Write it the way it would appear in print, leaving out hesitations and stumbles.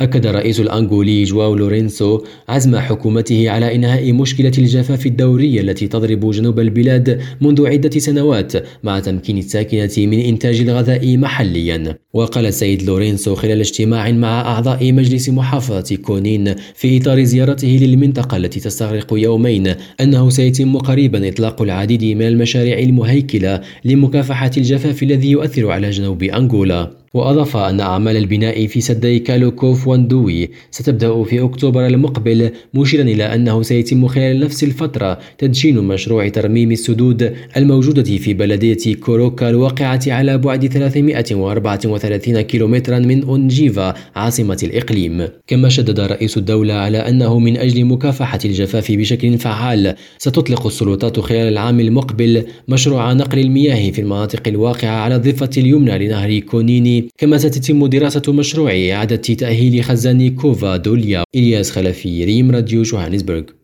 أكد الرئيس الأنغولي جواو لورينسو عزم حكومته على إنهاء مشكلة الجفاف الدوري التي تضرب جنوب البلاد منذ عدة سنوات، مع تمكين الساكنة من إنتاج الغذاء محليا. وقال السيد لورينسو خلال اجتماع مع أعضاء مجلس محافظة كونين في إطار زيارته للمنطقة التي تستغرق يومين أنه سيتم قريبا إطلاق العديد من المشاريع المهيكلة لمكافحة الجفاف الذي يؤثر على جنوب أنغولا. وأضاف أن أعمال البناء في سدي كالوكوف واندوي ستبدأ في أكتوبر المقبل، مشيرا إلى أنه سيتم خلال نفس الفترة تدشين مشروع ترميم السدود الموجودة في بلدية كوروكا الواقعة على بعد 334 كيلومترا من أونجيفا عاصمة الإقليم. كما شدد رئيس الدولة على أنه من أجل مكافحة الجفاف بشكل فعال ستطلق السلطات خلال العام المقبل مشروع نقل المياه في المناطق الواقعة على الضفة اليمنى لنهر كونيني، كما ستتم دراسة مشروع إعادة تأهيل خزان كوفا دوليا. إلياس خلفي، ريم راديو، جوهانسبرغ.